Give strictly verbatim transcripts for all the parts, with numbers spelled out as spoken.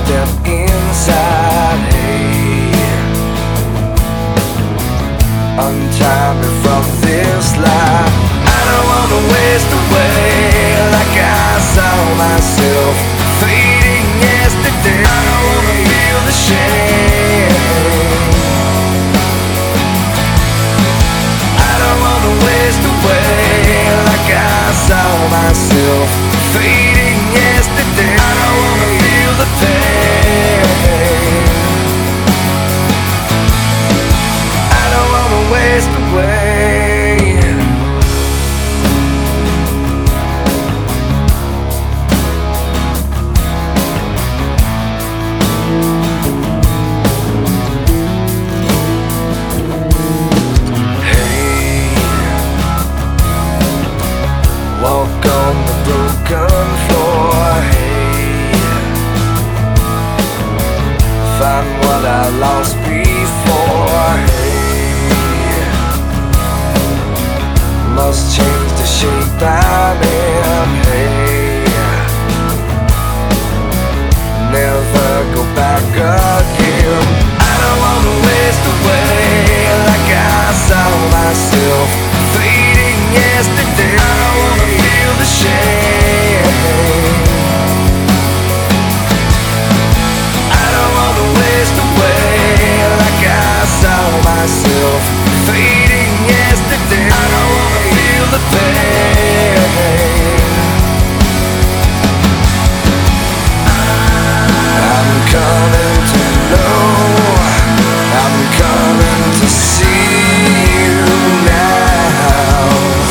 step inside. Hey, untie me from this life. I don't wanna waste away like I saw myself fading yesterday. I don't wanna feel the shame. I don't wanna waste away like I saw myself fading yesterday. I don't wanna feel the pain. I don't wanna waste away. Walk on the broken floor, hey. Find what I lost before, hey. Must change the shape I'm in, hey. Never go back again. I don't wanna waste away like I saw myself fading yesterday. I don't wanna feel the shame. I don't wanna waste away like I saw myself fading yesterday. I don't wanna feel the pain. I'm coming to know, I'm coming to see you now.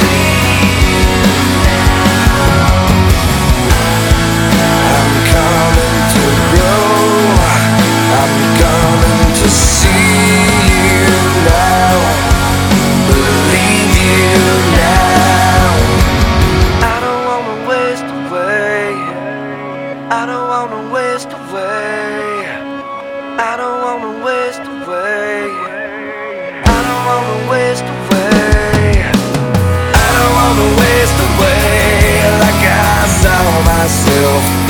I'm coming to grow, I'm coming to see you now, believe you now. I don't wanna waste away, I don't wanna waste away, I don't wanna waste away, I don't wanna waste away, I don't wanna waste away like I saw myself